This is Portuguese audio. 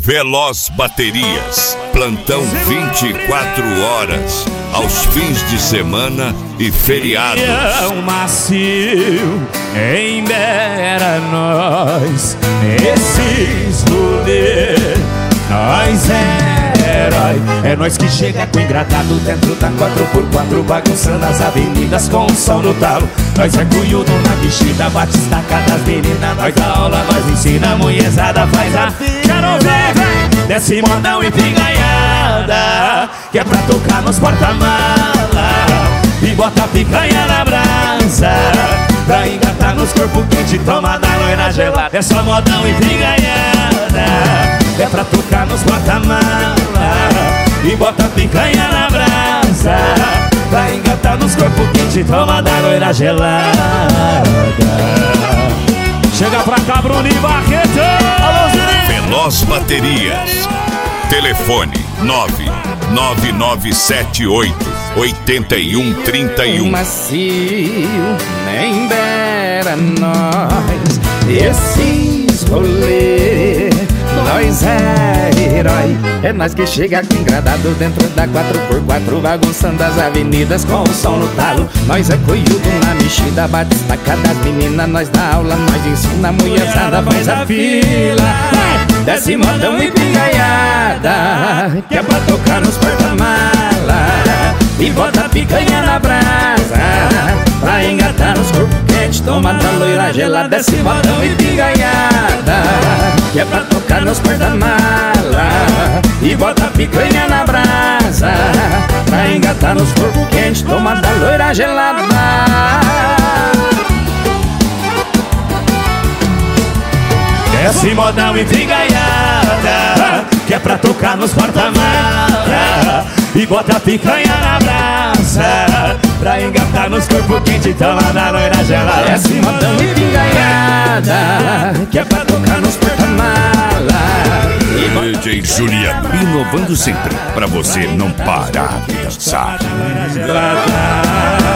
Veloz Baterias, plantão 24 horas, aos fins de semana e feriados. Macio, em dera nós, esses rolês, nós herói. É nós que chega com engradado dentro da 4x4, bagunçando as avenidas com o som no talo. Nós é cunhudo na mexida, bate estaca das meninas. Nós dá aula, nós ensina, a mulherzada faz a... Quero ver, vem, desce modão e picanhada, que é pra tocar nos porta-mala e bota a picanha na brasa, pra engatar nos corpos quente, toma da loira gelada. É só modão e picanhada, é pra tocar nos porta-mala e bota a picanha na brasa, pra engatar nos corpos quente, toma da loira gelada. Chega pra cá, Bruno e Barreto. Alô, Veloz Baterias. Telefone 99978-8131. Macio, nem dera nós, esses rolês, nós é herói. É nós que chega aqui engradado dentro da 4x4, bagunçando as avenidas com o som no talo. Nós é coiudo na mexida, bate estaca das meninas. Nós dá aula, nós ensina, a mulherzada faz a fila. Desce modão e pingaiada, que é pra tocar nos porta-mala e bota a picanha na brasa, pra engatar nos corpos quentes, toma da loira gelada. Desce modão e pingaiada, que é pra tocar nos porta-mala e bota a picanha na brasa, pra engatar nos corpos quentes, toma da loira gelada. Desce modão e pingaiada, que é pra tocar nos porta-mala e bota a picanha na brasa, pra engatar nos corpos quentes, toma da loira gelada. Desce modão e pingaiada, que é pra tocar nos porta-mala. DJ Juliano, inovando sempre, pra você não parar de dançar. Gelada.